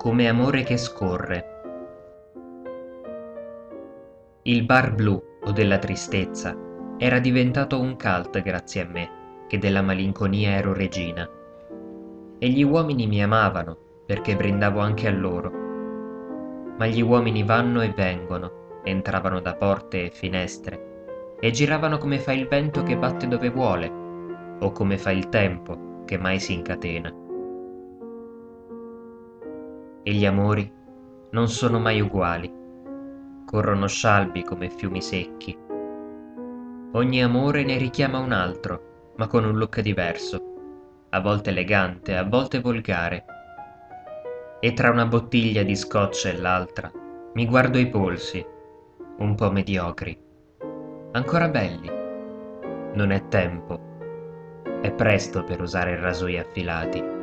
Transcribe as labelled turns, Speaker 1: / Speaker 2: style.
Speaker 1: Come amore che scorre. Il bar blu o della tristezza era diventato un cult grazie a me, che della malinconia ero regina. E gli uomini mi amavano, perché brindavo anche a loro. Ma gli uomini vanno e vengono, entravano da porte e finestre, e giravano come fa il vento che batte dove vuole, o come fa il tempo che mai si incatena. E gli amori non sono mai uguali, corrono scialbi come fiumi secchi. Ogni amore ne richiama un altro, ma con un look diverso, a volte elegante, a volte volgare. E tra una bottiglia di scotch e l'altra mi guardo i polsi, un po' mediocri, ancora belli. Non è tempo, è presto per usare rasoi affilati.